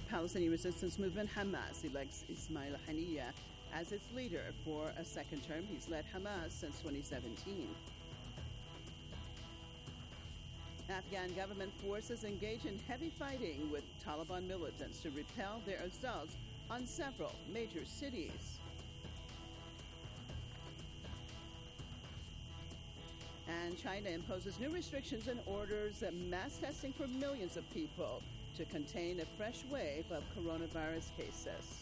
Palestinian resistance movement Hamas elects Ismail Haniyeh as its leader for a second term. He's led Hamas since 2017. Afghan government forces engage in heavy fighting with Taliban militants to repel their assaults on several major cities. And China imposes new restrictions and orders mass testing for millions of people to contain a fresh wave of coronavirus cases.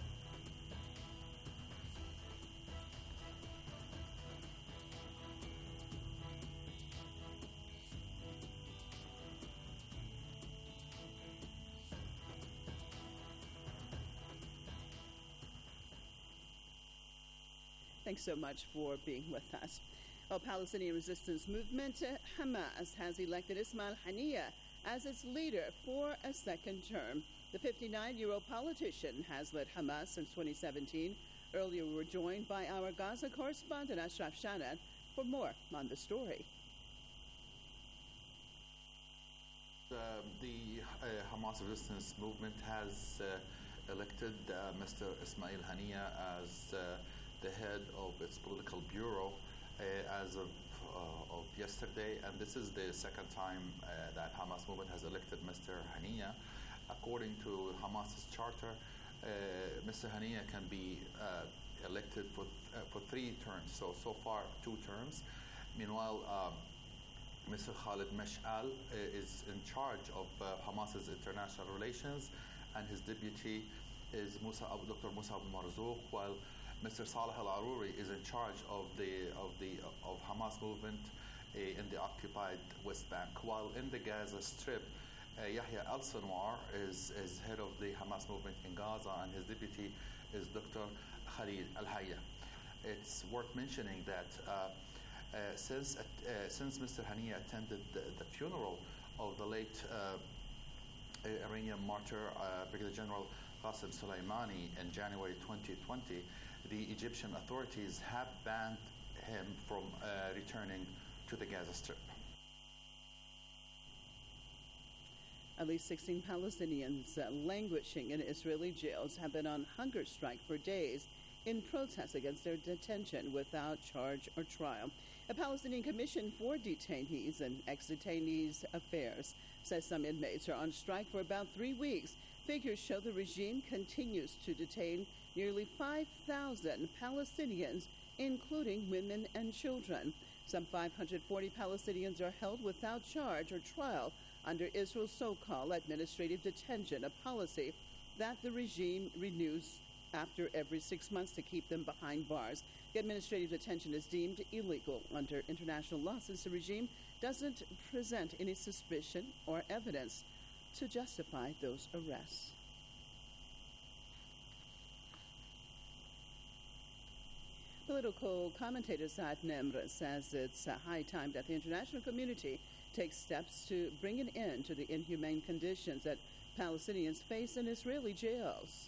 Thanks so much for being with us. Palestinian resistance movement Hamas has elected Ismail Haniyeh as its leader for a second term. The 59-year-old politician has led Hamas since 2017. Earlier, we were joined by our Gaza correspondent Ashraf Shanad for more on the story. The Hamas resistance movement has elected Mr. Ismail Haniyeh as the head of its political bureau as of yesterday, and this is the second time that Hamas movement has elected Mr. Haniyeh. According to Hamas's charter, Mr. Haniyeh can be elected for 3 terms. So far 2 terms. Meanwhile, Mr. Khalid Mash'al is in charge of Hamas's international relations, and his deputy is Dr. Musa Abu Marzouk, while Mr. Saleh Al-Aruri is in charge of Hamas movement in the occupied West Bank. While in the Gaza Strip, Yahya Al-Sinwar is head of the Hamas movement in Gaza, and his deputy is Dr. Khalid Al-Hayya. It's worth mentioning that since Mr. Haniyeh attended the funeral of the late Iranian martyr, Brigadier General Qasem Soleimani, in January 2020, the Egyptian authorities have banned him from returning to the Gaza Strip. At least 16 Palestinians languishing in Israeli jails have been on hunger strike for days in protest against their detention without charge or trial. A Palestinian Commission for Detainees and Ex-Detainees Affairs says some inmates are on strike for about 3 weeks. Figures show the regime continues to detain nearly 5,000 Palestinians, including women and children. Some 540 Palestinians are held without charge or trial under Israel's so-called administrative detention, a policy that the regime renews after every 6 months to keep them behind bars. The administrative detention is deemed illegal under international law since the regime doesn't present any suspicion or evidence to justify those arrests. Political commentator Saad Nimr says it's high time that the international community takes steps to bring an end to the inhumane conditions that Palestinians face in Israeli jails.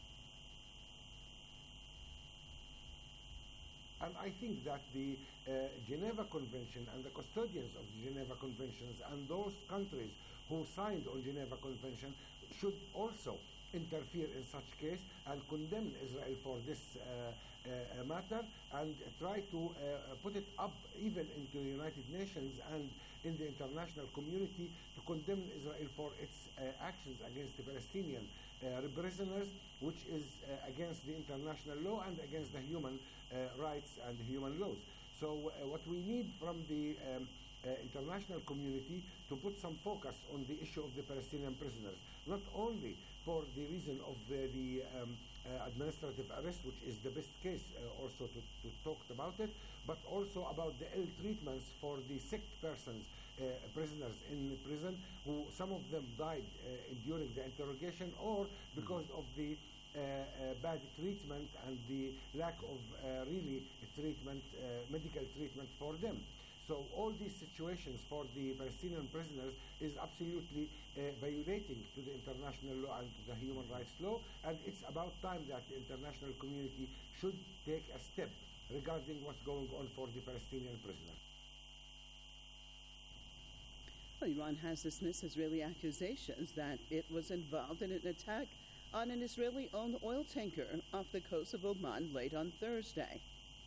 And I think that the Geneva Convention and the custodians of the Geneva Conventions and those countries who signed on Geneva Convention should also interfere in such case and condemn Israel for this matter and try to put it up even into the United Nations and in the international community to condemn Israel for its actions against the Palestinian prisoners, which is against the international law and against the human rights and human laws. So what we need from the international community to put some focus on the issue of the Palestinian prisoners, not only for the reason of the administrative arrest, which is the best case also to talk about it, but also about the ill treatments for the sick persons, prisoners in prison, who some of them died during the interrogation or because of the bad treatment and the lack of really treatment, medical treatment for them. So all these situations for the Palestinian prisoners is absolutely violating to the international law and to the human rights law, and it's about time that the international community should take a step regarding what's going on for the Palestinian prisoners. Well, Iran has dismissed Israeli accusations that it was involved in an attack on an Israeli-owned oil tanker off the coast of Oman late on Thursday.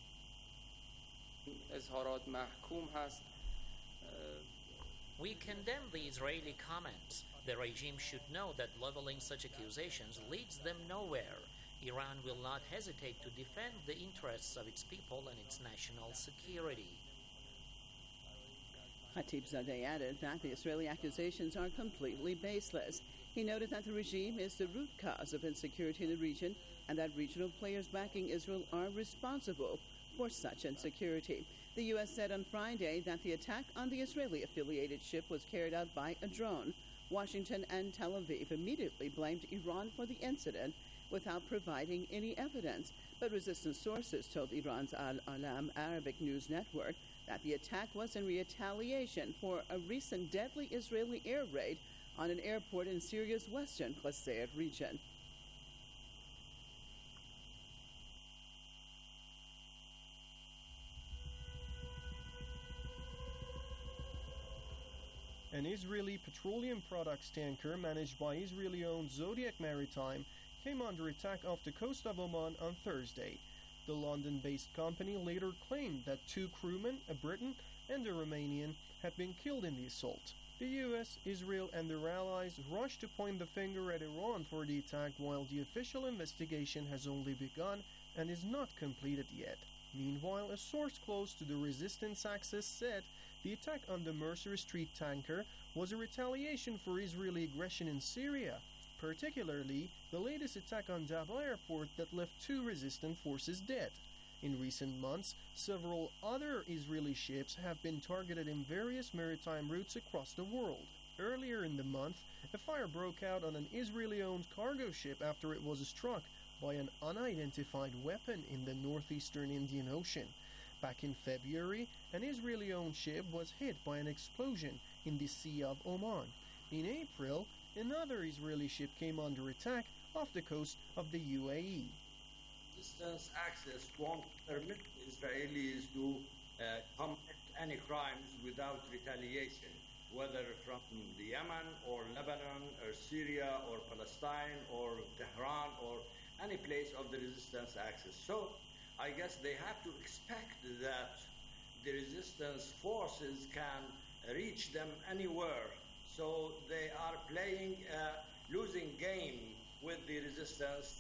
We condemn the Israeli comments. The regime should know that leveling such accusations leads them nowhere. Iran will not hesitate to defend the interests of its people and its national security. Khatibzadeh added that the Israeli accusations are completely baseless. He noted that the regime is the root cause of insecurity in the region and that regional players backing Israel are responsible for such insecurity. The U.S. said on Friday that the attack on the Israeli-affiliated ship was carried out by a drone. Washington and Tel Aviv immediately blamed Iran for the incident without providing any evidence. But resistance sources told Iran's Al-Alam Arabic news network that the attack was in retaliation for a recent deadly Israeli air raid on an airport in Syria's western Qusayr region. An Israeli petroleum products tanker managed by Israeli-owned Zodiac Maritime came under attack off the coast of Oman on Thursday. The London-based company later claimed that 2 crewmen, a Briton and a Romanian, had been killed in the assault. The US, Israel and their allies rushed to point the finger at Iran for the attack, while the official investigation has only begun and is not completed yet. Meanwhile, a source close to the resistance axis said the attack on the Mercer Street tanker was a retaliation for Israeli aggression in Syria, particularly the latest attack on Daba airport that left 2 resistant forces dead. In recent months, several other Israeli ships have been targeted in various maritime routes across the world. Earlier in the month, a fire broke out on an Israeli-owned cargo ship after it was struck by an unidentified weapon in the northeastern Indian Ocean. Back in February, an Israeli-owned ship was hit by an explosion in the Sea of Oman. In April, another Israeli ship came under attack off the coast of the UAE. Resistance access won't permit Israelis to commit any crimes without retaliation, whether from the Yemen or Lebanon or Syria or Palestine or Tehran or any place of the resistance axis. So I guess they have to expect that the resistance forces can reach them anywhere. So they are playing a losing game with the resistance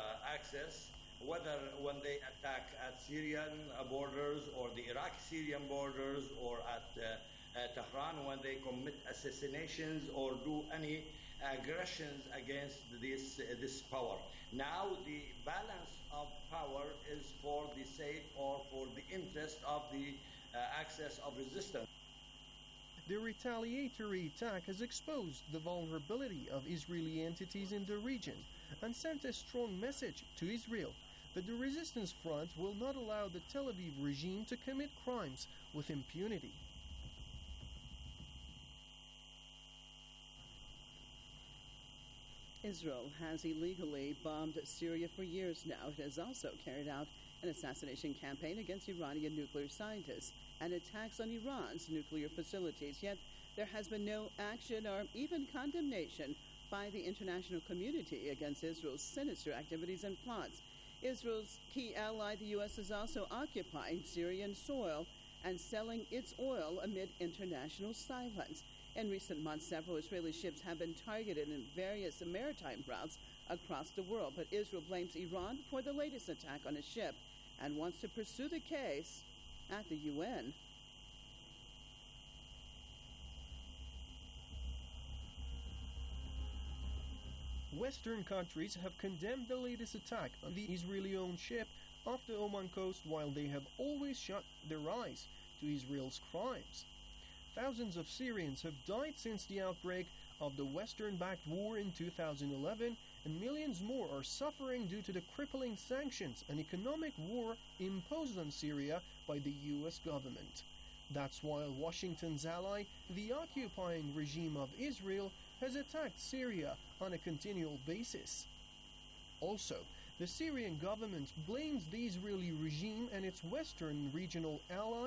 axis, whether when they attack at Syrian borders or the Iraqi-Syrian borders or at Tehran when they commit assassinations or do any aggressions against this power. Now the balance of power is for the sake or for the interest of the axis of resistance. The retaliatory attack has exposed the vulnerability of Israeli entities in the region and sent a strong message to Israel that the resistance front will not allow the Tel Aviv regime to commit crimes with impunity. Israel has illegally bombed Syria for years now. It has also carried out an assassination campaign against Iranian nuclear scientists and attacks on Iran's nuclear facilities. Yet there has been no action or even condemnation by the international community against Israel's sinister activities and plots. Israel's key ally, the U.S., is also occupying Syrian soil and selling its oil amid international silence. In recent months, several Israeli ships have been targeted in various maritime routes across the world, but Israel blames Iran for the latest attack on a ship and wants to pursue the case at the UN. Western countries have condemned the latest attack on the Israeli-owned ship off the Oman coast, while they have always shut their eyes to Israel's crimes. Thousands of Syrians have died since the outbreak of the Western-backed war in 2011, and millions more are suffering due to the crippling sanctions and economic war imposed on Syria by the U.S. government. That's while Washington's ally, the occupying regime of Israel, has attacked Syria on a continual basis. Also, the Syrian government blames the Israeli regime and its Western regional allies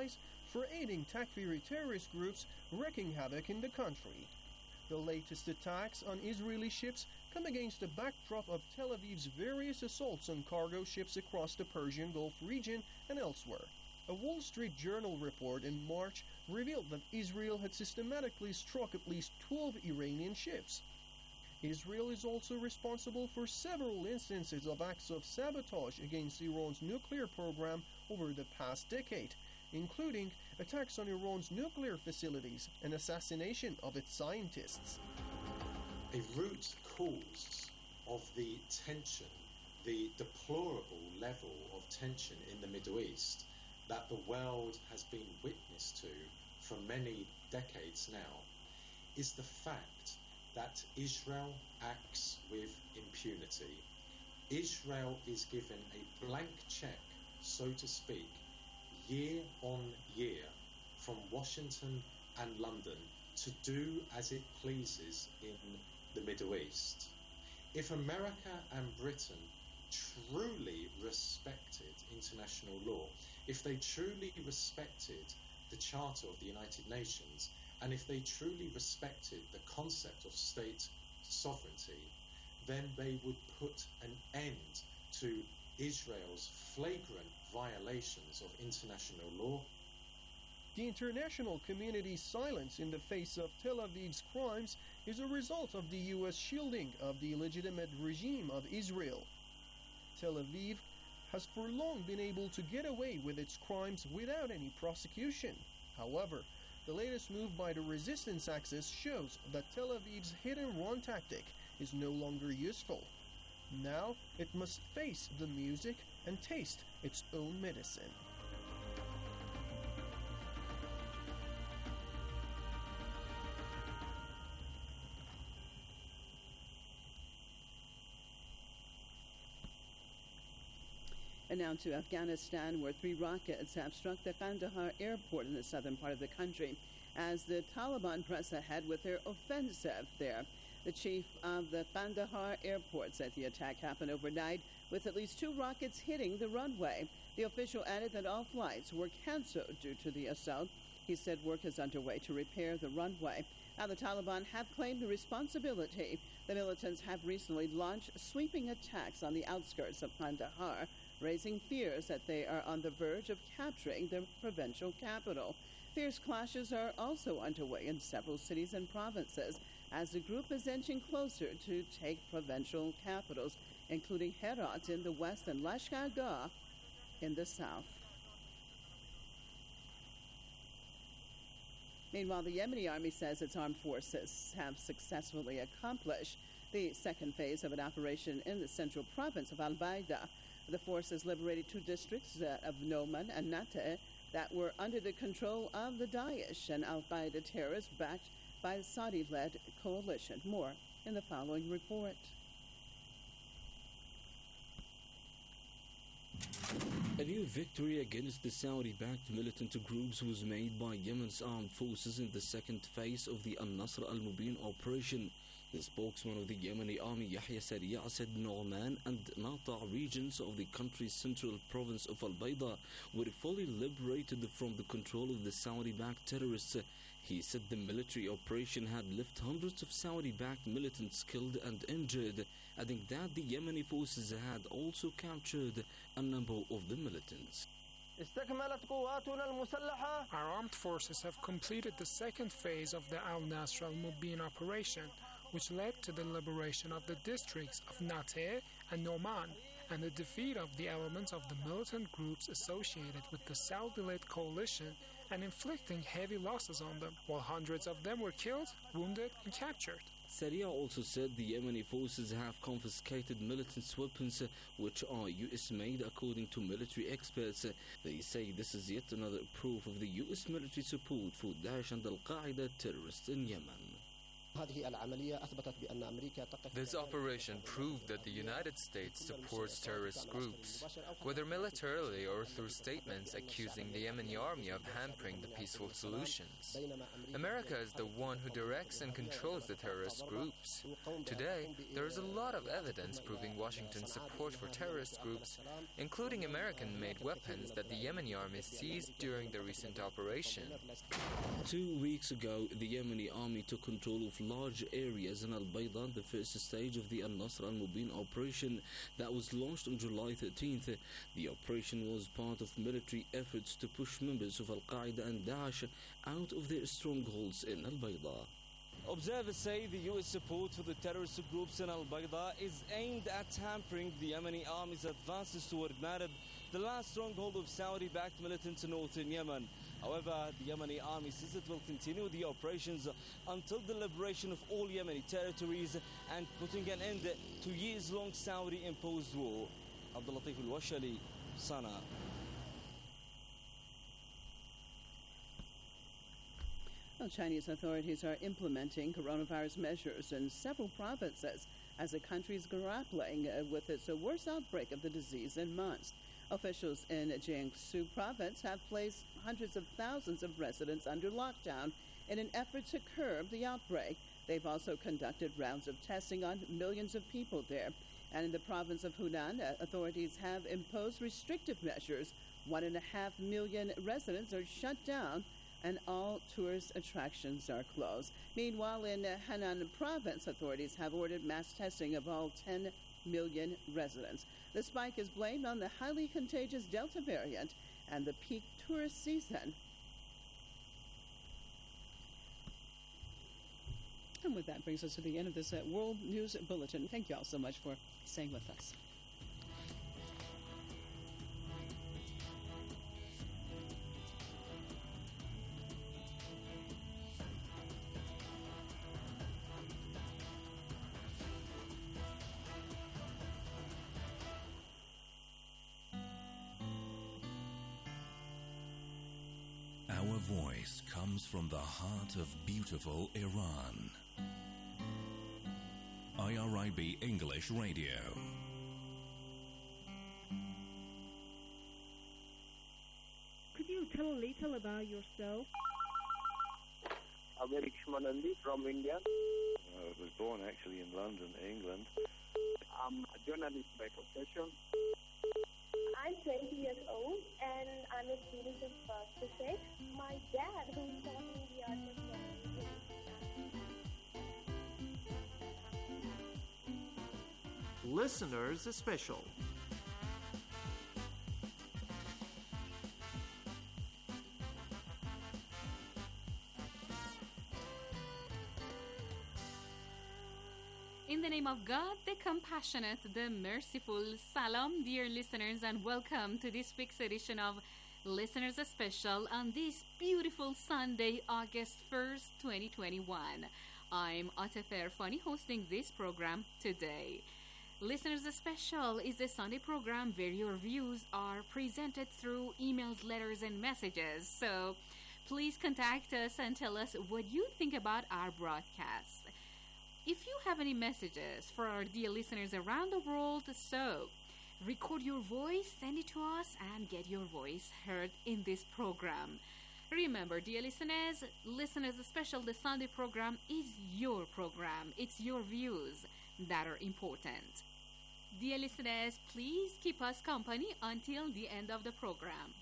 for aiding Takfiri terrorist groups wreaking havoc in the country. The latest attacks on Israeli ships come against the backdrop of Tel Aviv's various assaults on cargo ships across the Persian Gulf region and elsewhere. A Wall Street Journal report in March revealed that Israel had systematically struck at least 12 Iranian ships. Israel is also responsible for several instances of acts of sabotage against Iran's nuclear program over the past decade, including attacks on Iran's nuclear facilities and assassination of its scientists. A root cause of the tension, the deplorable level of tension in the Middle East that the world has been witness to for many decades now, is the fact that Israel acts with impunity. Israel is given a blank check, so to speak, year on year from Washington and London to do as it pleases in the Middle East. If America and Britain truly respected international law, if they truly respected the Charter of the United Nations, and if they truly respected the concept of state sovereignty, then they would put an end to Israel's flagrant violations of international law. The international community's silence in the face of Tel Aviv's crimes is a result of the U.S. shielding of the illegitimate regime of Israel. Tel Aviv has for long been able to get away with its crimes without any prosecution. However, the latest move by the resistance axis shows that Tel Aviv's hit-and-run tactic is no longer useful. Now it must face the music and taste its own medicine. And now to Afghanistan, where 3 rockets have struck the Kandahar airport in the southern part of the country as the Taliban press ahead with their offensive there. The chief of the Kandahar airport said the attack happened overnight with at least 2 rockets hitting the runway. The official added that all flights were canceled due to the assault. He said work is underway to repair the runway. Now the Taliban have claimed the responsibility. The militants have recently launched sweeping attacks on the outskirts of Kandahar, raising fears that they are on the verge of capturing the provincial capital. Fierce clashes are also underway in several cities and provinces as the group is inching closer to take provincial capitals, including Herat in the west and Lashkar Gah in the south. Meanwhile, the Yemeni army says its armed forces have successfully accomplished the second phase of an operation in the central province of Al-Baida. The forces liberated 2 districts of Noman and Nateh that were under the control of the Daesh and Al-Qaeda terrorists backed by the Saudi-led coalition. More in the following report. A new victory against the Saudi-backed militant groups was made by Yemen's armed forces in the second phase of the Al-Nasr al-Mubin operation. The spokesman of the Yemeni army, Yahya Sariya, said Nu'man and Nata regions of the country's central province of Al-Baida were fully liberated from the control of the Saudi-backed terrorists. He said the military operation had left hundreds of Saudi-backed militants killed and injured, adding that the Yemeni forces had also captured a number of the militants. Our armed forces have completed the second phase of the Al-Nasr al-Mubin operation, which led to the liberation of the districts of Nateh and Noman and the defeat of the elements of the militant groups associated with the Saudi-led coalition and inflicting heavy losses on them, while hundreds of them were killed, wounded, and captured. Sariya also said the Yemeni forces have confiscated militants' weapons, which are US-made according to military experts. They say this is yet another proof of the US military support for Daesh and Al-Qaeda terrorists in Yemen. This operation proved that the United States supports terrorist groups, whether militarily or through statements accusing the Yemeni army of hampering the peaceful solutions. America is the one who directs and controls the terrorist groups. Today, there is a lot of evidence proving Washington's support for terrorist groups, including American-made weapons that the Yemeni army seized during the recent operation. 2 weeks ago, the Yemeni army took control of large areas in Al-Bayda, the first stage of the Al-Nasr al-Mubin operation that was launched on July 13th. The operation was part of military efforts to push members of Al-Qaeda and Daesh out of their strongholds in Al-Bayda. Observers say the U.S. support for the terrorist groups in Al-Bayda is aimed at hampering the Yemeni army's advances toward Marib, the last stronghold of Saudi-backed militants in northern Yemen. However, the Yemeni army says it will continue the operations until the liberation of all Yemeni territories and putting an end to years-long Saudi-imposed war. Abdul Latif Al-Washali, Sana. Well, Chinese authorities are implementing coronavirus measures in several provinces as the country is grappling with its worst outbreak of the disease in months. Officials in Jiangsu province have placed hundreds of thousands of residents under lockdown in an effort to curb the outbreak. They've also conducted rounds of testing on millions of people there. And in the province of Hunan, authorities have imposed restrictive measures. 1.5 million residents are shut down and all tourist attractions are closed. Meanwhile, in Henan province, authorities have ordered mass testing of all 10 million residents. The spike is blamed on the highly contagious Delta variant and the peak tourist season. And with that brings us to the end of this World News Bulletin. Thank you all so much for staying with us. Our voice comes from the heart of beautiful Iran. IRIB English Radio. Could you tell a little about yourself? I'm Eric Shmanandi from India. I was born actually in London, England. I'm a journalist by profession. I'm 20 years old and I'm a student of physics. My dad, who taught me the art of journalism. Listeners Special. In the name of God, the compassionate, the merciful, salam, dear listeners, and welcome to this week's edition of Listeners Special on this beautiful Sunday, August 1st, 2021. I'm Atif Erfani hosting this program today. Listeners Special is a Sunday program where your views are presented through emails, letters, and messages. So please contact us and tell us what you think about our broadcast. If you have any messages for our dear listeners around the world, so record your voice, send it to us, and get your voice heard in this program. Remember, dear listeners, Listeners Special, the Sunday program is your program. It's your views that are important. Dear listeners, please keep us company until the end of the program.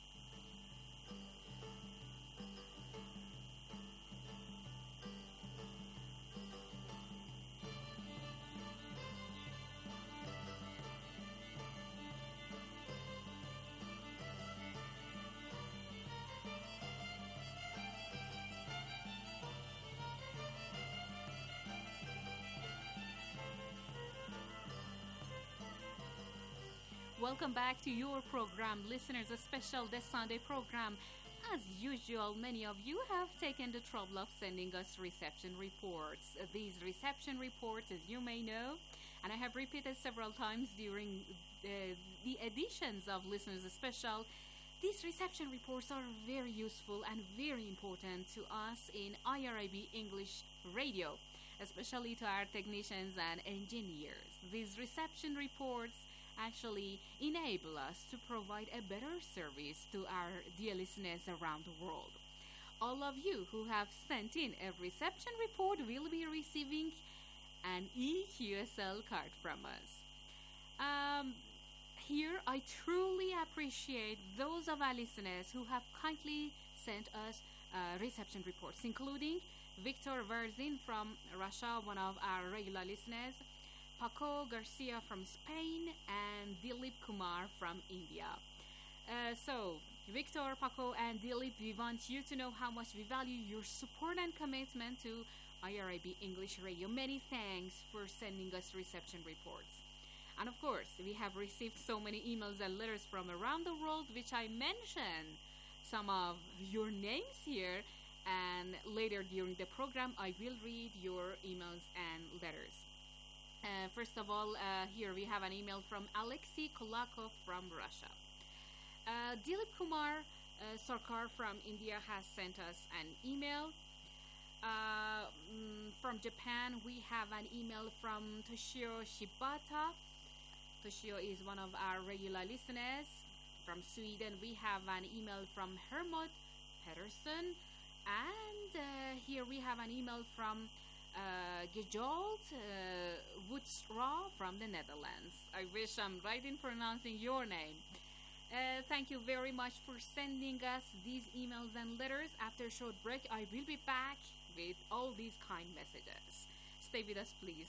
Welcome back to your program, Listeners Special, the Sunday program. As usual, many of you have taken the trouble of sending us reception reports. These reception reports, as you may know, and I have repeated several times during the editions of Listeners Special, These reception reports are very useful and very important to us in IRIB English Radio, especially to our technicians and engineers. These reception reports actually enable us to provide a better service to our dear listeners around the world. All of you who have sent in a reception report will be receiving an EQSL card from us. Here, I truly appreciate those of our listeners who have kindly sent us reception reports, including Victor Verzin from Russia, one of our regular listeners, Paco Garcia from Spain, and Dilip Kumar from India. So, Victor, Paco, and Dilip, we want you to know how much we value your support and commitment to IRIB English Radio. Many thanks for sending us reception reports. And of course, we have received so many emails and letters from around the world, which I mentioned some of your names here. And later during the program, I will read your emails and letters. First of all, here we have an email from Alexei Kolakov from Russia. Dilip Kumar Sarkar from India has sent us an email. From Japan, we have an email from Toshio Shibata. Toshio is one of our regular listeners. From Sweden, we have an email from Hermod Pedersen. And here we have an email from Gejold Woodstra from the Netherlands. I wish I'm right in pronouncing your name. Thank you very much for sending us these emails and letters. After a short break, I will be back with all these kind messages. Stay with us, please.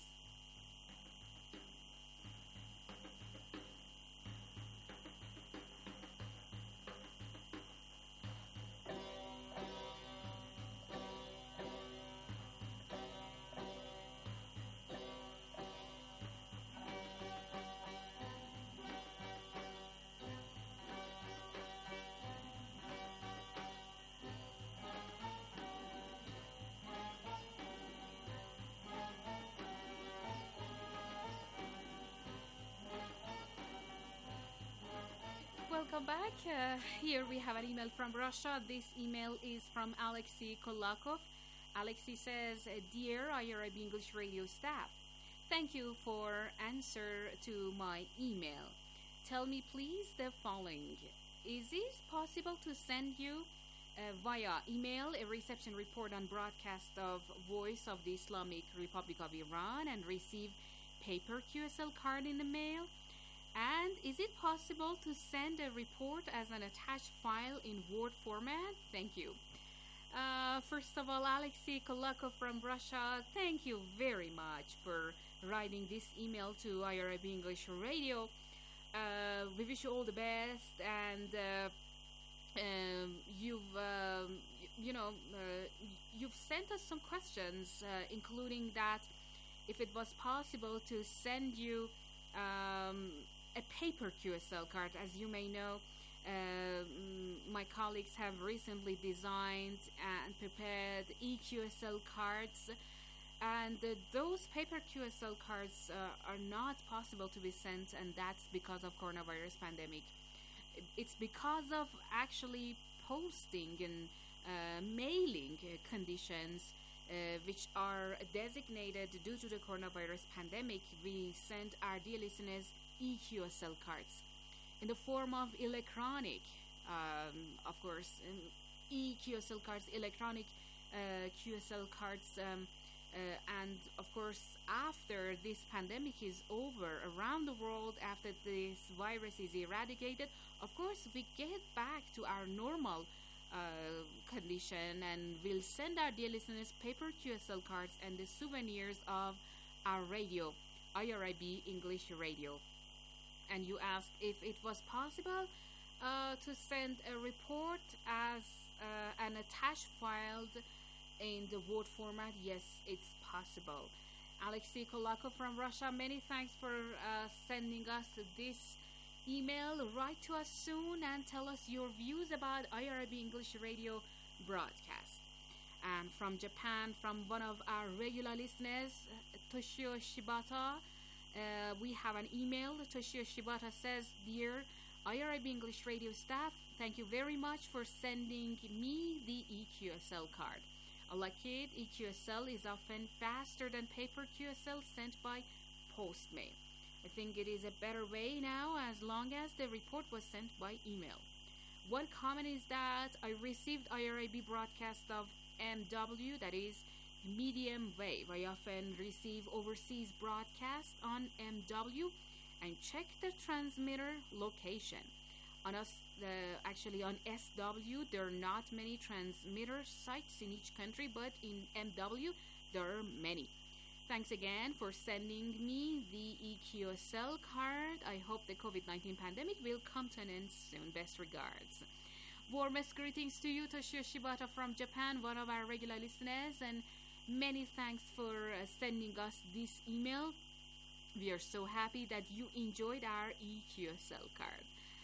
Welcome back. Here we have an email from Russia. This email is from Alexei Kolakov. Alexei says, Dear IRIB English Radio staff, thank you for answer to my email. Tell me please the following. Is it possible to send you via email a reception report on broadcast of Voice of the Islamic Republic of Iran and receive paper QSL card in the mail? And is it possible to send a report as an attached file in Word format? Thank you. First of all, Alexei Kolakov from Russia, thank you very much for writing this email to IRIB English Radio. We wish you all the best, and you've sent us some questions, including that if it was possible to send you a paper QSL card. As you may know, my colleagues have recently designed and prepared eQSL cards, and those paper QSL cards are not possible to be sent, and that's because of coronavirus pandemic. It's because of actually posting and mailing conditions which are designated due to the coronavirus pandemic. We send our dear listeners eQSL cards in the form of electronic, of course, eQSL cards, electronic QSL cards, and of course, after this pandemic is over around the world, after this virus is eradicated, of course, we get back to our normal condition, and we'll send our dear listeners paper QSL cards and the souvenirs of our radio, IRIB English Radio. And you asked if it was possible to send a report as an attached file in the Word format. Yes, it's possible. Alexei Kolakov from Russia, many thanks for sending us this email. Write to us soon and tell us your views about IRIB English Radio broadcast. And from Japan, from one of our regular listeners, Toshio Shibata, we have an email. Toshio Shibata says, Dear IRIB English Radio staff, thank you very much for sending me the EQSL card. Like it, EQSL is often faster than paper QSL sent by postmail. I think it is a better way now as long as the report was sent by email. One comment is that I received IRIB broadcast of MW, that is medium wave. I often receive overseas broadcast on MW and check the transmitter location. On actually on SW, there are not many transmitter sites in each country, but in MW, there are many. Thanks again for sending me the EQSL card. I hope the COVID-19 pandemic will come to an end soon. Best regards. Warmest greetings to you, Toshio Shibata from Japan, one of our regular listeners, and many thanks for sending us this email. We are so happy that you enjoyed our EQSL card.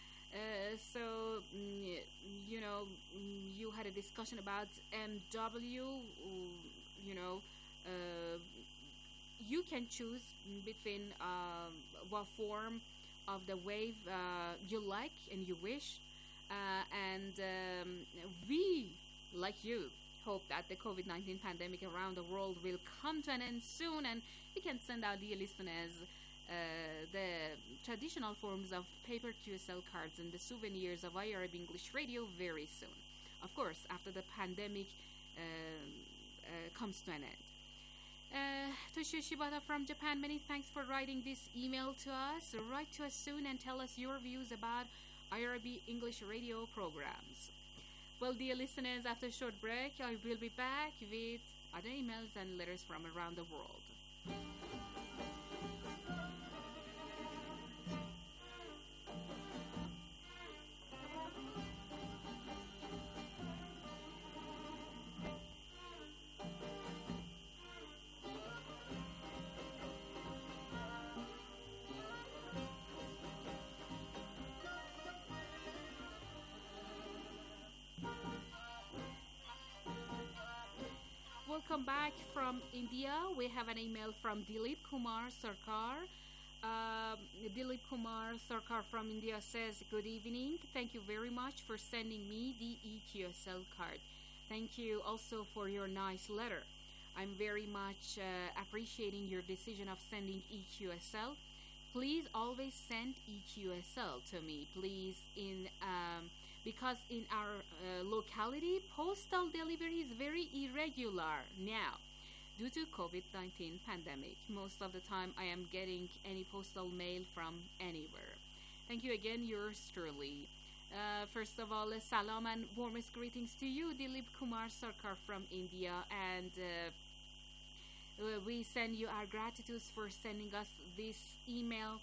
You had a discussion about MW, you can choose between what form of the wave you like and you wish. We, like you, hope that the COVID-19 pandemic around the world will come to an end soon, and we can send our dear listeners the traditional forms of paper QSL cards and the souvenirs of IRIB English Radio very soon. Of course, after the pandemic comes to an end. Toshio Shibata from Japan, many thanks for writing this email to us. Write to us soon and tell us your views about IRIB English Radio programs. Well, dear listeners, after a short break, I will be back with other emails and letters from around the world. Welcome back from India. We have an email from Dilip Kumar Sarkar. Dilip Kumar Sarkar from India says, good evening. Thank you very much for sending me the EQSL card. Thank you also for your nice letter. I'm very much appreciating your decision of sending EQSL. Please always send EQSL to me, please, because in our locality, postal delivery is very irregular now due to COVID-19 pandemic. Most of the time, I am getting any postal mail from anywhere. Thank you again, yours truly. First of all, salam and warmest greetings to you, Dilip Kumar Sarkar from India, and we send you our gratitude for sending us this email.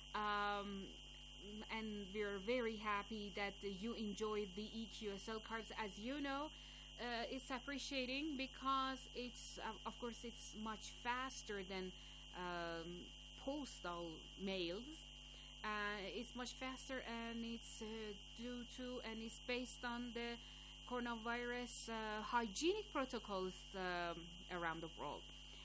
And we're very happy that you enjoyed the EQSL cards. As you know, it's appreciating because it's, of course, it's much faster than postal mails. It's much faster, and it's it's based on the coronavirus hygienic protocols around the world.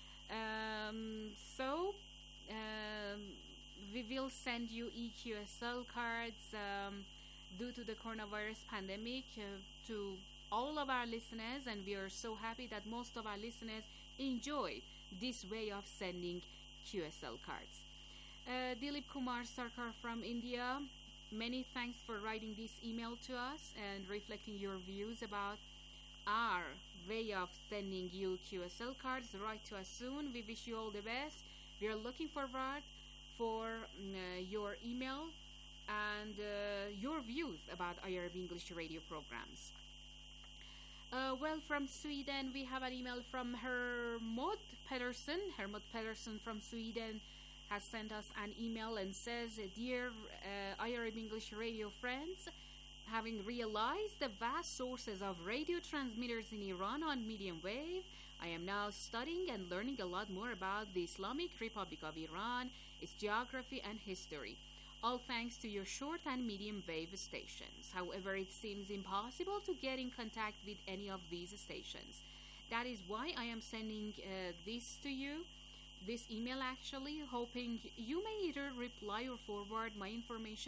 We will send you EQSL cards due to the coronavirus pandemic to all of our listeners, and we are so happy that most of our listeners enjoy this way of sending QSL cards. Dilip Kumar Sarkar from India, many thanks for writing this email to us and reflecting your views about our way of sending you QSL cards. Write to us soon. We wish you all the best. We are looking forward for your email and your views about IRIB English radio programs. Well, from Sweden, we have an email from Hermod Pedersen. Hermod Pedersen from Sweden has sent us an email and says, Dear IRIB English radio friends, having realized the vast sources of radio transmitters in Iran on medium wave, I am now studying and learning a lot more about the Islamic Republic of Iran, its geography and history, all thanks to your short and medium wave stations. However, it seems impossible to get in contact with any of these stations. That is why I am sending this to you, this email actually, hoping you may either reply or forward my information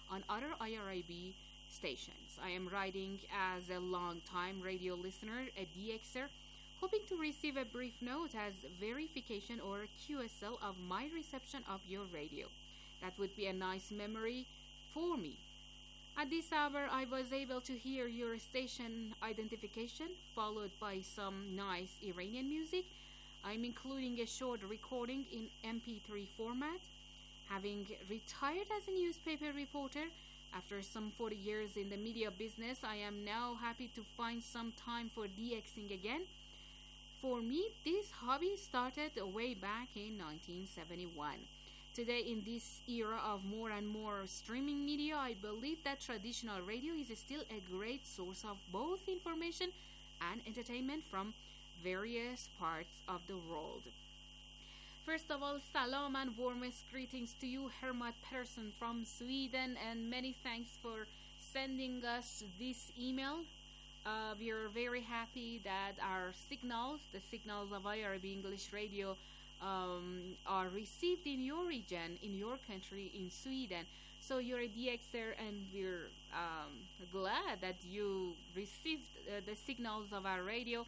on other IRIB stations. I am writing as a long-time radio listener, a DXer, hoping to receive a brief note as verification or QSL of my reception of your radio. That would be a nice memory for me. At this hour, I was able to hear your station identification, followed by some nice Iranian music. I'm including a short recording in MP3 format. Having retired as a newspaper reporter, after some 40 years in the media business, I am now happy to find some time for DXing again. For me, this hobby started way back in 1971. Today, in this era of more and more streaming media, I believe that traditional radio is still a great source of both information and entertainment from various parts of the world. First of all, salam and warmest greetings to you, Hermod Persson from Sweden, and many thanks for sending us this email. We are very happy that our signals, the signals of IRB English Radio, are received in your region, in your country, in Sweden. So you're a DXer, and we're glad that you received the signals of our radio.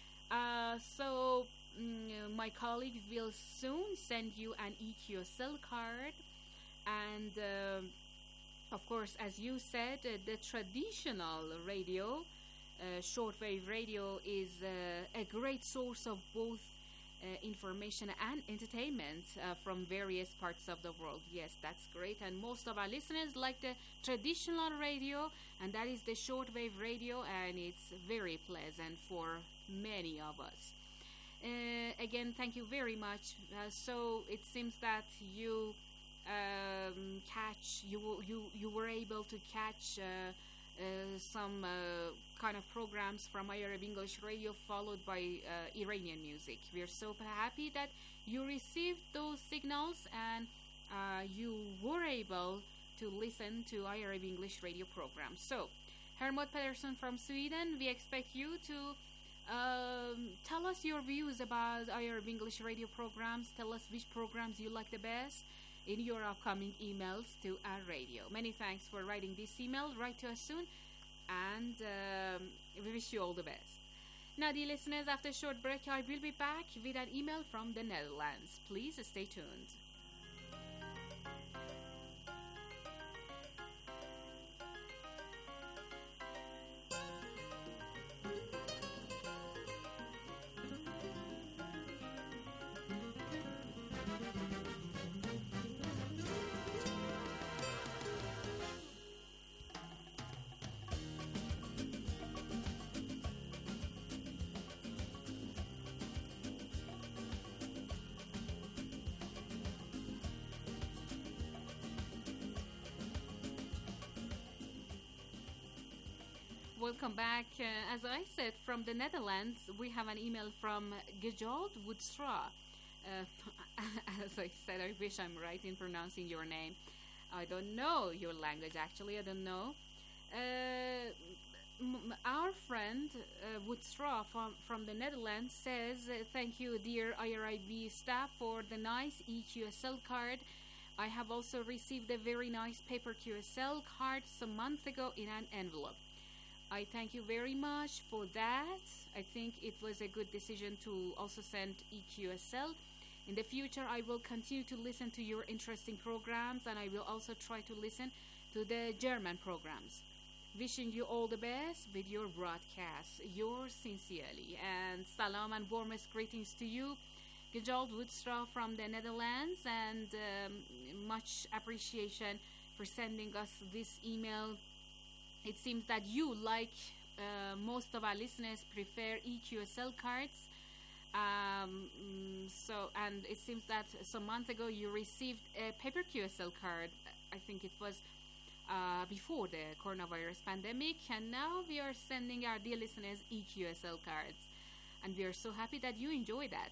My colleagues will soon send you an EQSL card, and of course, as you said, the traditional radio, shortwave radio, is a great source of both information and entertainment from various parts of the world. Yes, that's great, and most of our listeners like the traditional radio, and that is the shortwave radio, and it's very pleasant for many of us. Again, thank you very much. So it seems that you you were able to catch some kind of programs from Arab English Radio, followed by Iranian music. We are so happy that you received those signals and you were able to listen to Arab English Radio programs. So, Hermod Pedersen from Sweden, we expect you to tell us your views about Arab English Radio programs. Tell us which programs you like the best in your upcoming emails to our radio. Many thanks for writing this email. Write to us soon, and we wish you all the best. Now, dear listeners, after a short break, I will be back with an email from the Netherlands. Please stay tuned. Welcome back. As I said, from the Netherlands, we have an email from Gejald Woodstra. As I said, I wish I'm right in pronouncing your name. I don't know your language, actually. I don't know. Our friend Woodstra from the Netherlands says, thank you, dear IRIB staff, for the nice EQSL card. I have also received a very nice paper QSL card some months ago in an envelope. I thank you very much for that. I think it was a good decision to also send EQSL. In the future, I will continue to listen to your interesting programs, and I will also try to listen to the German programs. Wishing you all the best with your broadcast. Yours sincerely. And salam and warmest greetings to you, Gejald Woodstra from the Netherlands, and much appreciation for sending us this email. It seems that you, like most of our listeners, prefer EQSL cards. And it seems that some months ago you received a paper QSL card. I think it was before the coronavirus pandemic, and now we are sending our dear listeners EQSL cards, and we are so happy that you enjoy that.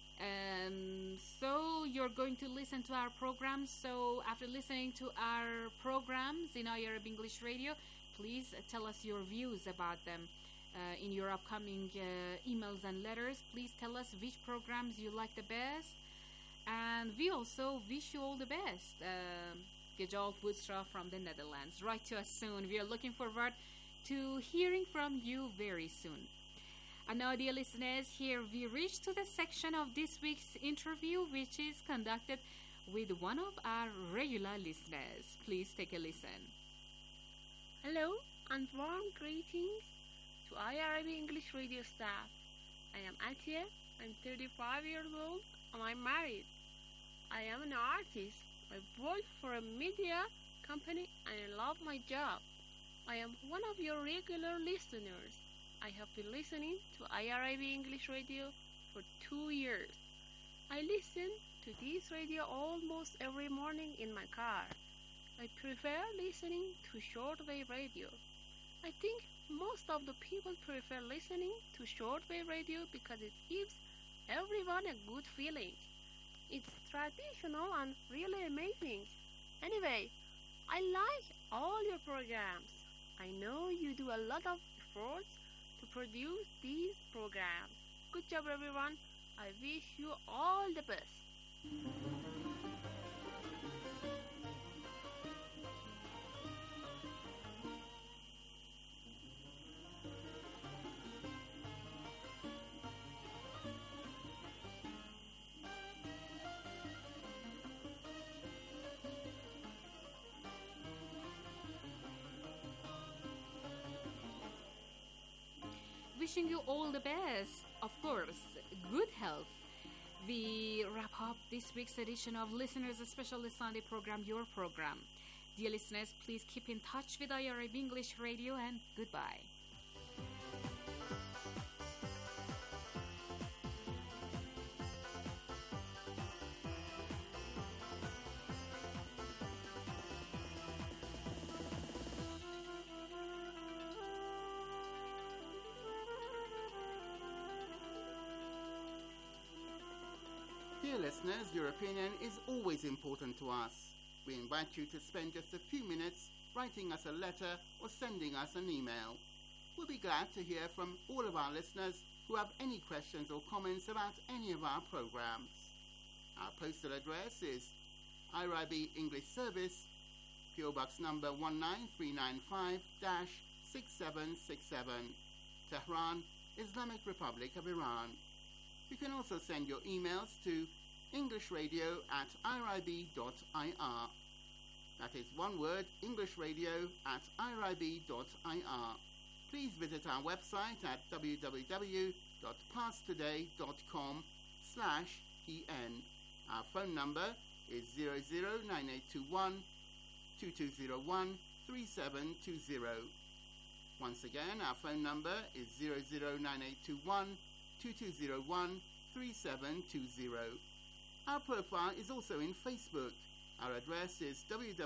So you're going to listen to our programs. So after listening to our programs in Arab English Radio, please tell us your views about them in your upcoming emails and letters. Please tell us which programs you like the best, and we also wish you all the best Gejalt Woodstra from the Netherlands. Write to us soon. We are looking forward to hearing from you very soon. And now, dear listeners, here we reach to the section of this week's interview, which is conducted with one of our regular listeners. Please take a listen. Hello and warm greetings to IRIB English Radio staff. I am Atia, I'm 35 years old and I'm married. I am an artist. I work for a media company and I love my job. I am one of your regular listeners. I have been listening to IRIB English Radio for 2 years. I listen to this radio almost every morning in my car. I prefer listening to shortwave radio. I think most of the people prefer listening to shortwave radio because it gives everyone a good feeling. It's traditional and really amazing. Anyway, I like all your programs. I know you do a lot of efforts to produce these programs. Good job, everyone. I wish you all the best. Wishing you all the best, of course, good health. We wrap up this week's edition of Listeners Special Sunday program, your program. Dear listeners, please keep in touch with IRIB English Radio and goodbye. Dear listeners, your opinion is always important to us. We invite you to spend just a few minutes writing us a letter or sending us an email. We'll be glad to hear from all of our listeners who have any questions or comments about any of our programs. Our postal address is IRIB English Service, PO Box number 19395-6767, Tehran, Islamic Republic of Iran. You can also send your emails to englishradio@irib.ir. That is one word, englishradio@irib.ir. Please visit our website at www.passtoday.com/en. Our phone number is 009821 2201 3720. Once again, our phone number is 009821 2201 3720. Our profile is also in Facebook. Our address is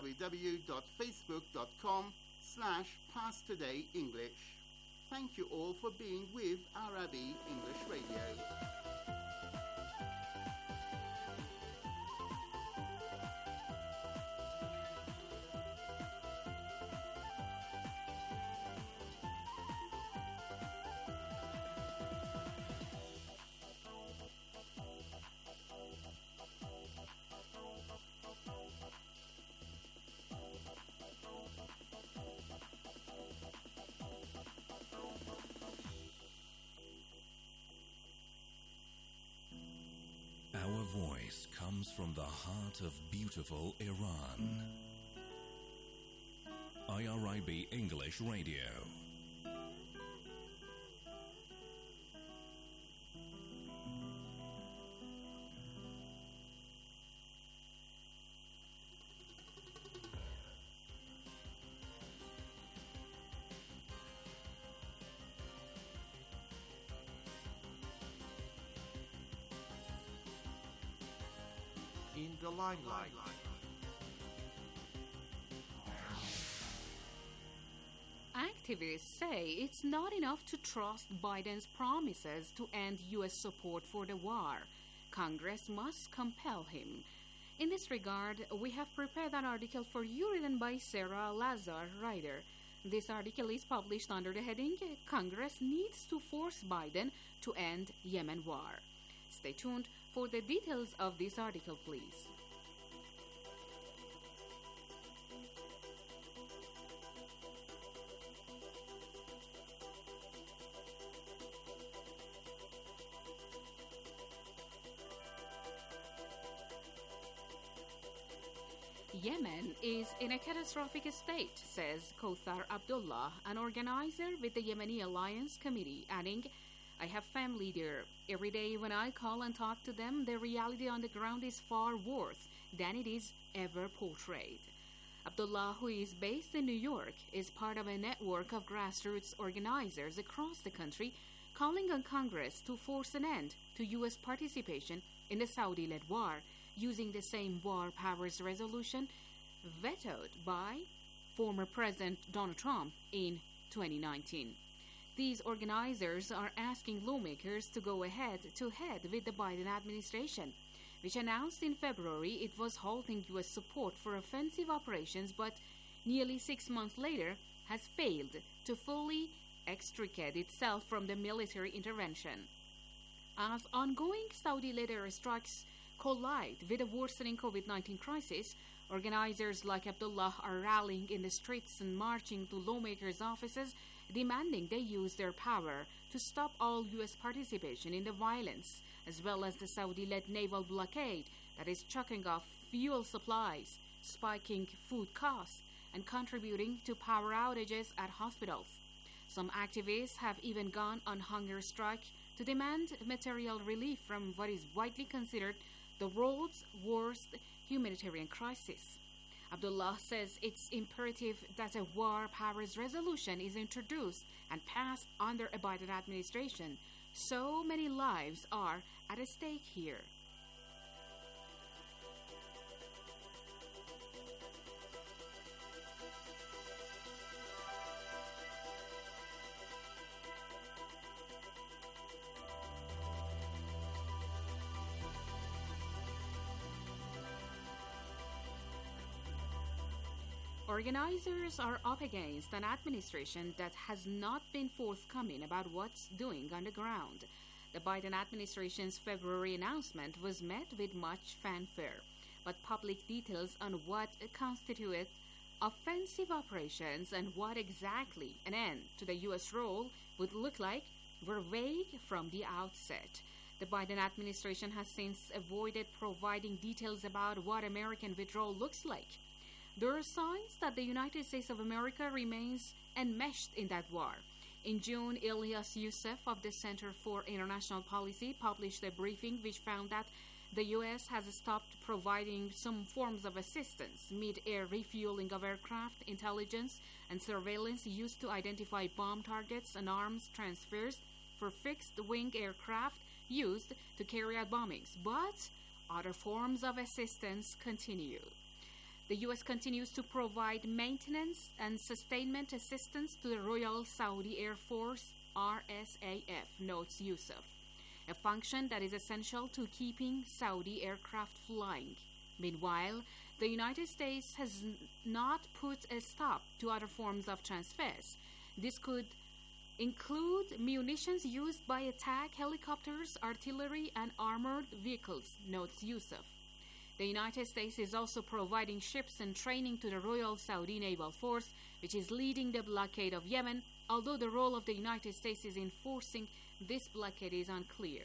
www.facebook.com/PassTodayEnglish. Thank you all for being with IRIB English Radio. Our voice comes from the heart of beautiful Iran. IRIB English Radio. In the limelight. Activists say it's not enough to trust Biden's promises to end U.S. support for the war. Congress must compel him. In this regard, we have prepared an article for you written by Sarah Lazar, writer. This article is published under the heading, Congress Needs to Force Biden to End Yemen War. Stay tuned for the details of this article, please. Yemen is in a catastrophic state, says Kauthar Abdullah, an organizer with the Yemeni Alliance Committee, adding, I have family there. Every day when I call and talk to them, the reality on the ground is far worse than it is ever portrayed. Abdullah, who is based in New York, is part of a network of grassroots organizers across the country calling on Congress to force an end to U.S. participation in the Saudi-led war, using the same War Powers Resolution vetoed by former President Donald Trump in 2019. These organizers are asking lawmakers to go head with the Biden administration, which announced in February it was halting U.S. support for offensive operations, but nearly 6 months later has failed to fully extricate itself from the military intervention. As ongoing Saudi-led airstrikes collide with the worsening COVID-19 crisis, organizers like Abdullah are rallying in the streets and marching to lawmakers' offices, demanding they use their power to stop all U.S. participation in the violence, as well as the Saudi-led naval blockade that is choking off fuel supplies, spiking food costs, and contributing to power outages at hospitals. Some activists have even gone on hunger strike to demand material relief from what is widely considered the world's worst humanitarian crisis. Abdullah says it's imperative that a War Powers Resolution is introduced and passed under a Biden administration. So many lives are at stake here. Organizers are up against an administration that has not been forthcoming about what's doing on the ground. The Biden administration's February announcement was met with much fanfare, but public details on what constituted offensive operations and what exactly an end to the U.S. role would look like were vague from the outset. The Biden administration has since avoided providing details about what American withdrawal looks like. There are signs that the United States of America remains enmeshed in that war. In June, Ilyas Youssef of the Center for International Policy published a briefing which found that the U.S. has stopped providing some forms of assistance, mid-air refueling of aircraft, intelligence and surveillance used to identify bomb targets and arms transfers for fixed-wing aircraft used to carry out bombings. But other forms of assistance continue. The U.S. continues to provide maintenance and sustainment assistance to the Royal Saudi Air Force, RSAF, notes Youssef, a function that is essential to keeping Saudi aircraft flying. Meanwhile, the United States has not put a stop to other forms of transfers. This could include munitions used by attack helicopters, artillery, and armored vehicles, notes Youssef. The United States is also providing ships and training to the Royal Saudi Naval Force, which is leading the blockade of Yemen, although the role of the United States in enforcing this blockade is unclear.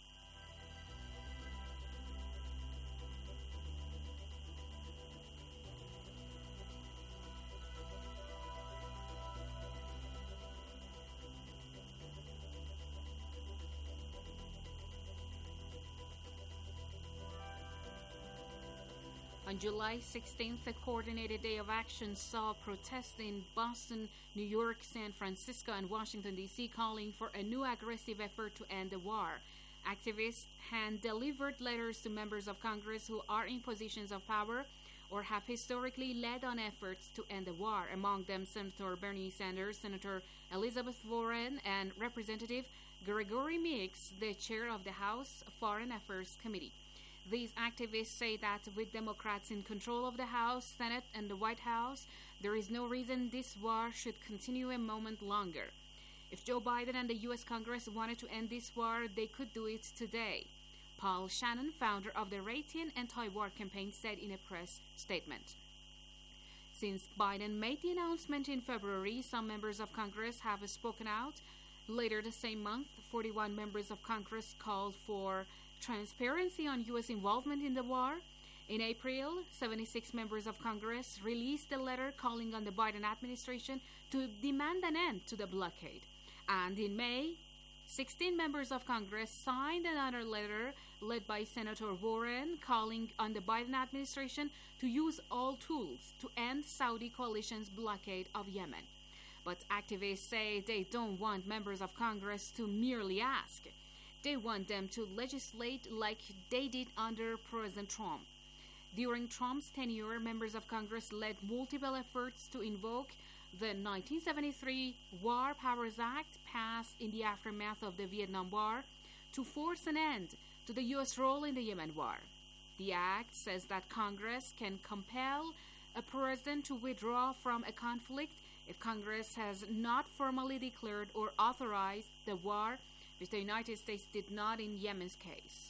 On July 16th, a coordinated day of action saw protests in Boston, New York, San Francisco, and Washington, D.C. calling for a new aggressive effort to end the war. Activists hand-delivered letters to members of Congress who are in positions of power or have historically led on efforts to end the war, among them Senator Bernie Sanders, Senator Elizabeth Warren, and Representative Gregory Meeks, the chair of the House Foreign Affairs Committee. These activists say that with Democrats in control of the House, Senate, and the White House, there is no reason this war should continue a moment longer. If Joe Biden and the U.S. Congress wanted to end this war, they could do it today. Paul Shannon, founder of the Raytheon anti-war campaign, said in a press statement. Since Biden made the announcement in February, some members of Congress have spoken out. Later the same month, 41 members of Congress called for transparency on U.S. involvement in the war. In April, 76 members of Congress released a letter calling on the Biden administration to demand an end to the blockade. And in May, 16 members of Congress signed another letter led by Senator Warren calling on the Biden administration to use all tools to end Saudi coalition's blockade of Yemen. But activists say they don't want members of Congress to merely ask. They want them to legislate like they did under President Trump. During Trump's tenure, members of Congress led multiple efforts to invoke the 1973 War Powers Act passed in the aftermath of the Vietnam War to force an end to the U.S. role in the Yemen war. The act says that Congress can compel a president to withdraw from a conflict if Congress has not formally declared or authorized the war, which the United States did not in Yemen's case.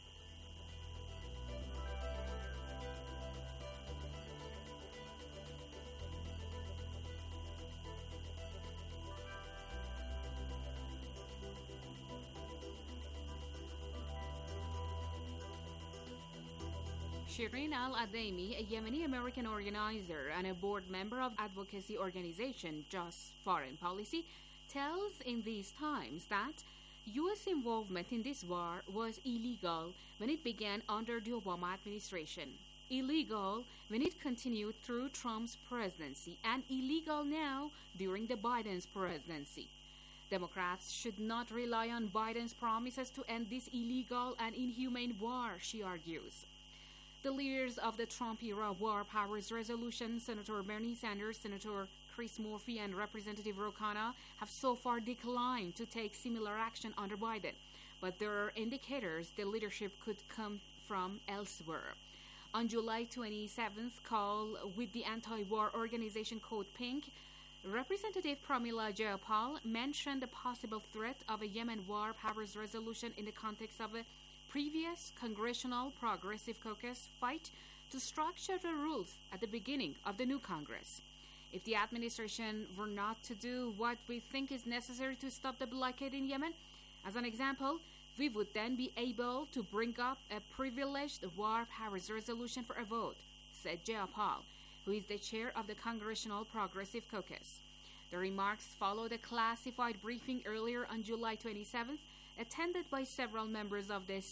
Shireen Al-Ademi, a Yemeni-American organizer and a board member of advocacy organization Just Foreign Policy, tells in these times that U.S. involvement in this war was illegal when it began under the Obama administration, illegal when it continued through Trump's presidency, and illegal now during the Biden's presidency. Democrats should not rely on Biden's promises to end this illegal and inhumane war, she argues. The leaders of the Trump-era War Powers Resolution, Senator Bernie Sanders, Senator Chris Murphy, and Representative Ro Khanna, have so far declined to take similar action under Biden, but there are indicators the leadership could come from elsewhere. On July 27th call with the anti-war organization Code Pink, Representative Pramila Jayapal mentioned the possible threat of a Yemen War Powers Resolution in the context of a previous Congressional Progressive Caucus fight to structure the rules at the beginning of the new Congress. If the administration were not to do what we think is necessary to stop the blockade in Yemen, as an example, we would then be able to bring up a privileged War Powers Resolution for a vote, said Jayapal, who is the chair of the Congressional Progressive Caucus. The remarks followed a classified briefing earlier on July 27th, attended by several members of the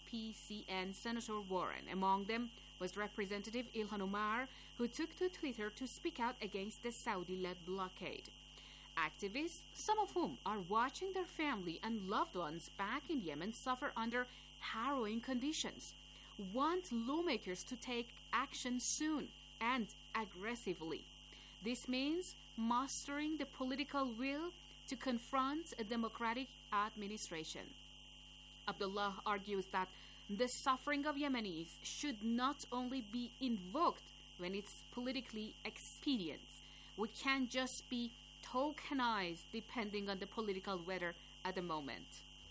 CPC and Senator Warren. Among them was Representative Ilhan Omar, who took to Twitter to speak out against the Saudi-led blockade. Activists, some of whom are watching their family and loved ones back in Yemen suffer under harrowing conditions, want lawmakers to take action soon and aggressively. This means mastering the political will to confront a democratic administration. Abdullah argues that the suffering of Yemenis should not only be invoked when it's politically expedient. We can't just be tokenized depending on the political weather at the moment.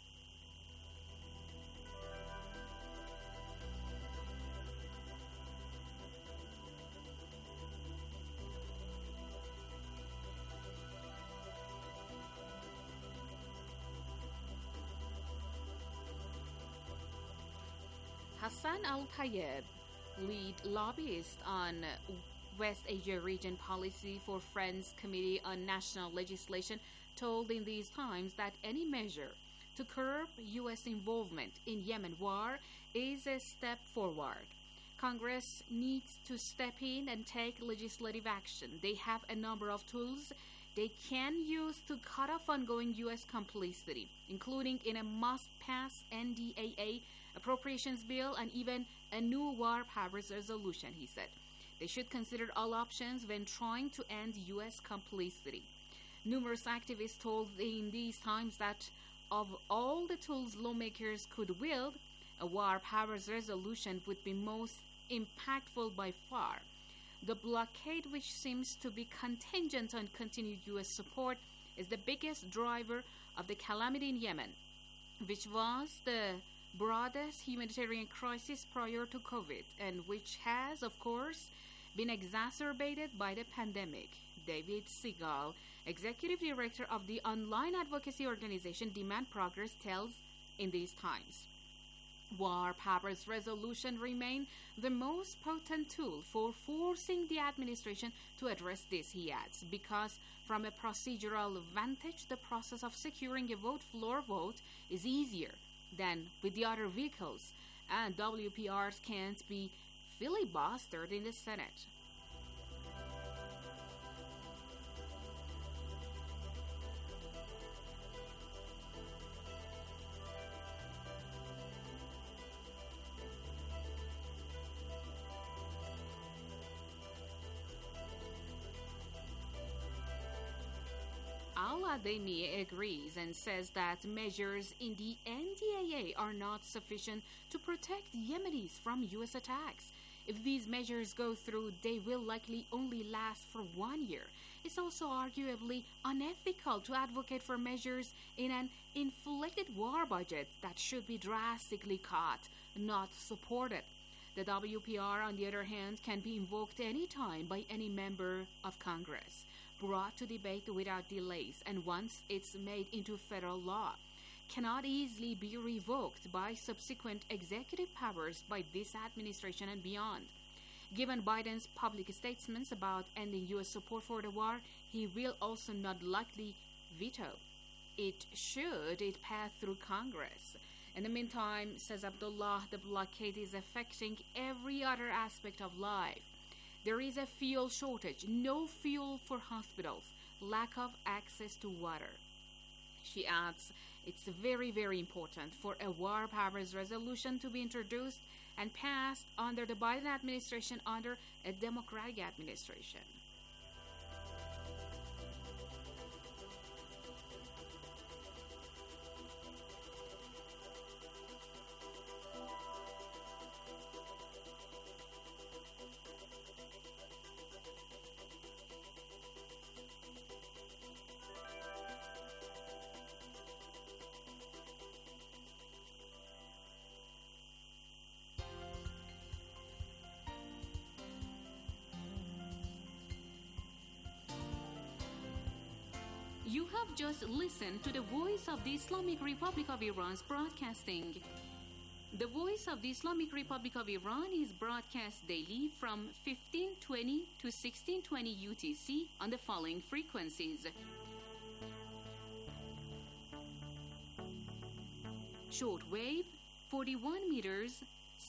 Hassan Al-Tayeb, lead lobbyist on West Asia Region Policy for Friends Committee on National Legislation, told in these times that any measure to curb U.S. involvement in Yemen war is a step forward. Congress needs to step in and take legislative action. They have a number of tools they can use to cut off ongoing U.S. complicity, including in a must-pass NDAA appropriations bill and even a new War Powers Resolution, he said. They should consider all options when trying to end U.S. complicity. Numerous activists told in these times that of all the tools lawmakers could wield, a War Powers Resolution would be most impactful by far. The blockade, which seems to be contingent on continued U.S. support, is the biggest driver of the calamity in Yemen, which was the broadest humanitarian crisis prior to COVID, and which has, of course, been exacerbated by the pandemic. David Segal, executive director of the online advocacy organization Demand Progress, tells in these times. War powers resolution remain the most potent tool for forcing the administration to address this, he adds, because from a procedural vantage, the process of securing a floor vote is easier than with the other vehicles, and WPRs can't be filibustered in the Senate. Al-Ademi agrees and says that measures in the NDAA are not sufficient to protect Yemenis from U.S. attacks. If these measures go through, they will likely only last for 1 year. It's also arguably unethical to advocate for measures in an inflated war budget that should be drastically cut, not supported. The WPR, on the other hand, can be invoked any time by any member of Congress, brought to debate without delays, and once it's made into federal law, cannot easily be revoked by subsequent executive powers by this administration and beyond. Given Biden's public statements about ending U.S. support for the war, he will also not likely veto it should it pass through Congress. In the meantime, says Abdullah, the blockade is affecting every other aspect of life. There is a fuel shortage, no fuel for hospitals, lack of access to water. She adds, it's very, very important for a war powers resolution to be introduced and passed under the Biden administration under a Democratic administration. You have just listened to the Voice of the Islamic Republic of Iran's broadcasting. The Voice of the Islamic Republic of Iran is broadcast daily from 1520 to 1620 UTC on the following frequencies. Shortwave, 41 meters,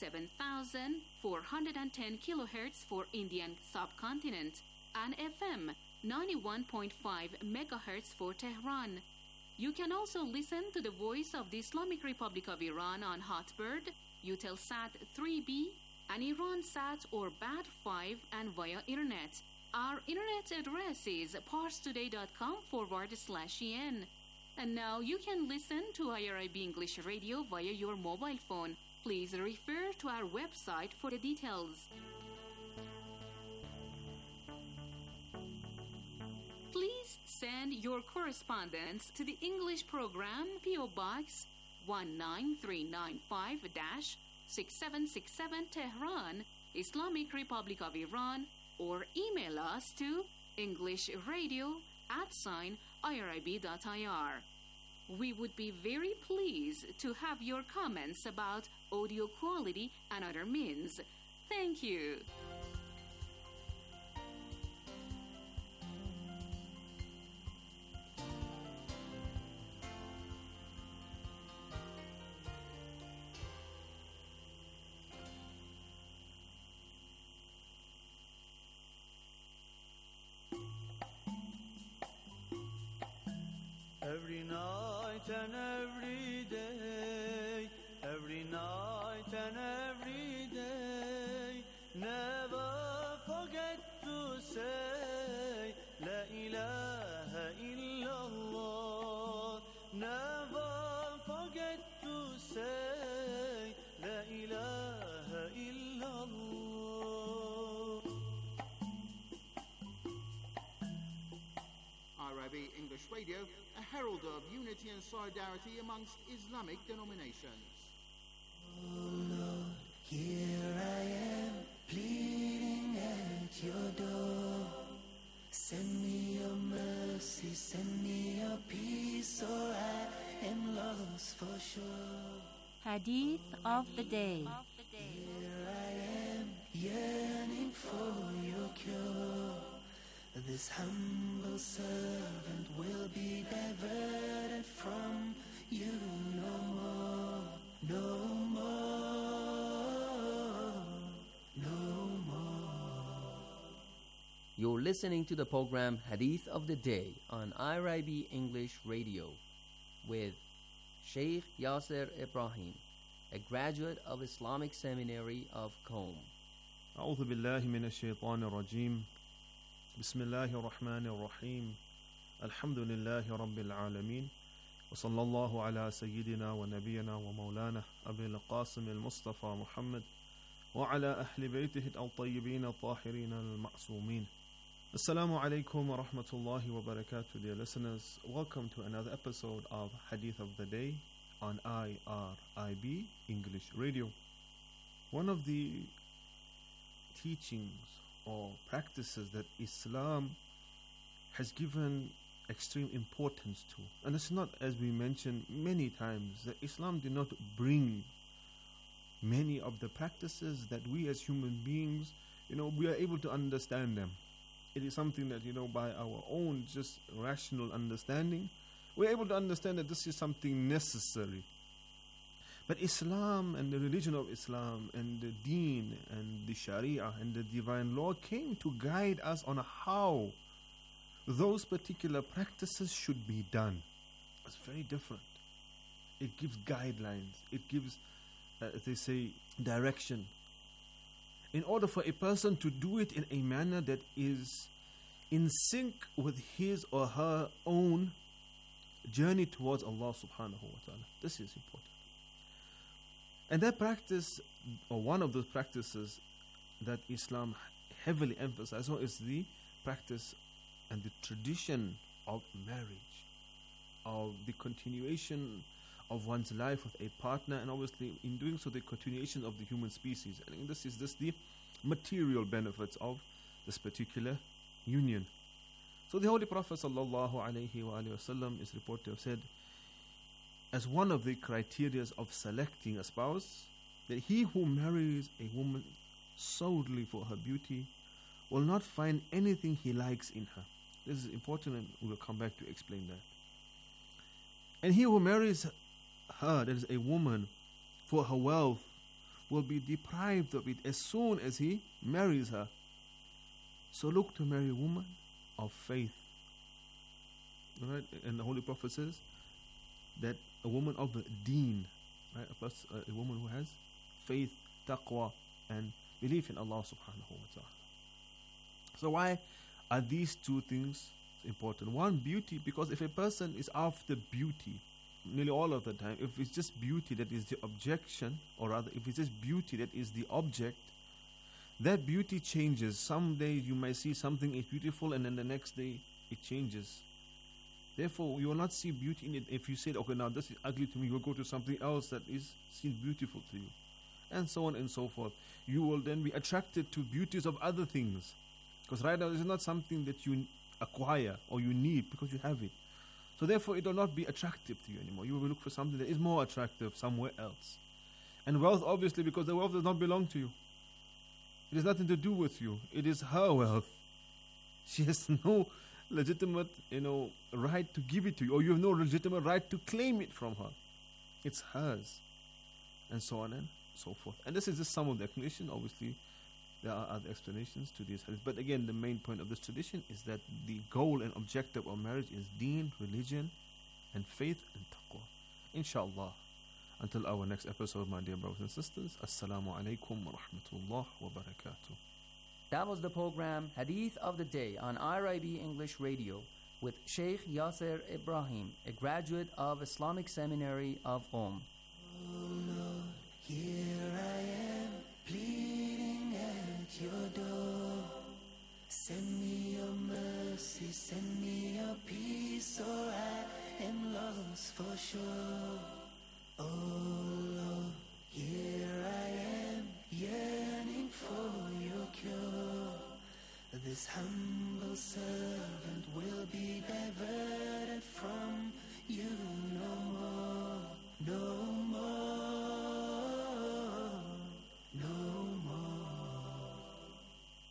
7,410 kilohertz for Indian subcontinent, and FM, 91.5 megahertz for Tehran. You can also listen to the Voice of the Islamic Republic of Iran on Hotbird, Eutelsat 3B, and IranSat or BAD5 and via internet. Our internet address is parstoday.com/en. And now you can listen to IRIB English Radio via your mobile phone. Please refer to our website for the details. Please send your correspondence to the English program P.O. Box 19395-6767 Tehran, Islamic Republic of Iran, or email us to englishradio@irib.ir. We would be very pleased to have your comments about audio quality and other means. Thank you. Every night and every day, every night and every day, never forget to say La ilaha illallah. Never forget to say La ilaha illallah. IRIB English Radio, a herald of unity and solidarity amongst Islamic denominations. Oh Lord, here I am, pleading at your door. Send me your mercy, send me your peace, or I am lost for sure. Hadith of the Day. Here I am, yearning for your cure. This humble servant will be diverted from you no more, no more, no more. You're listening to the program Hadith of the Day on IRIB English Radio with Sheikh Yasser Ibrahim, a graduate of Islamic Seminary of Qom. أعوذ بالله من الشيطان الرجيم بسم الله الرحمن الرحيم الحمد لله رب العالمين وصلى الله على سيدنا ونبينا ومولانا أبي القاسم المصطفى محمد وعلى أهل بيته الطيبين الطاهرين المعصومين. Assalamu alaikum wa rahmatullahi wa barakatuh, dear listeners. Welcome to another episode of Hadith of the Day on IRIB English Radio. One of the teachings or practices that Islam has given extreme importance to, and it's not, as we mentioned many times, that Islam did not bring many of the practices that we as human beings, we are able to understand them. It is something that, by our own just rational understanding, we're able to understand that this is something necessary. But Islam and the religion of Islam and the deen and the Sharia and the divine law came to guide us on how those particular practices should be done. It's very different. It gives guidelines. It gives, as they say, direction. In order for a person to do it in a manner that is in sync with his or her own journey towards Allah subhanahu wa ta'ala. This is important. And that practice, or one of those practices that Islam heavily emphasizes, is the practice and the tradition of marriage, of the continuation of one's life with a partner, and obviously in doing so the continuation of the human species. And this is the material benefits of this particular union. So the Holy Prophet sallallahu alaihi wasallam is reported to have said, as one of the criteria of selecting a spouse, that he who marries a woman solely for her beauty will not find anything he likes in her. This is important, and we will come back to explain that. And he who marries her, that is a woman, for her wealth, will be deprived of it as soon as he marries her. So look to marry a woman of faith. Right? And the Holy Prophet says that a woman of deen, right? A woman who has faith, taqwa, and belief in Allah subhanahu wa ta'ala. So why are these two things important? One, beauty, because if a person is after beauty, nearly all of the time, if it's just beauty that is the objection, or rather if it's just beauty that is the object, that beauty changes. Some days you might see something is beautiful and then the next day it changes. Therefore, you will not see beauty in it. If you say, okay, now this is ugly to me, you will go to something else that is seen beautiful to you. And so on and so forth. You will then be attracted to beauties of other things. Because right now, this is not something that you acquire or you need because you have it. So therefore, it will not be attractive to you anymore. You will look for something that is more attractive somewhere else. And wealth, obviously, because the wealth does not belong to you. It has nothing to do with you. It is her wealth. She has no legitimate, right to give it to you, or you have no legitimate right to claim it from her. It's hers, and so on and so forth. And this is just some of the explanation. Obviously, there are other explanations to this hadith. But again, the main point of this tradition is that the goal and objective of marriage is deen, religion, and faith and taqwa. Inshallah. Until our next episode, my dear brothers and sisters, Assalamu alaikum wa rahmatullah wa barakatuh. That was the program Hadith of the Day on IRIB English Radio with Sheikh Yasser Ibrahim, a graduate of Islamic Seminary of Qom. Oh Lord, here I am, pleading at your door. Send me your mercy, send me your peace, or I am lost for sure. Oh Lord, here I am, yearning for your cure. This humble servant will be diverted from you no more, no